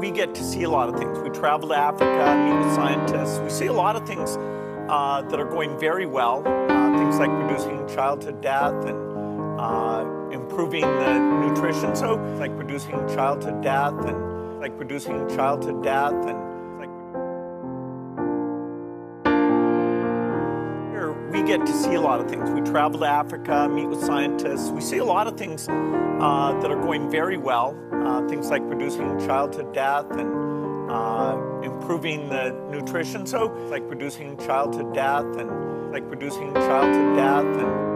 we get to see a lot of things. We travel to Africa, meet with scientists. We see a lot of things that are going very well. Things like reducing childhood death and improving the nutrition. So, like reducing childhood death and like reducing childhood death and like. We get to see a lot of things. We travel to Africa, meet with scientists. We see a lot of things that are going very well. Things like reducing childhood death and improving the nutrition. So, like reducing childhood death and like reducing childhood death and.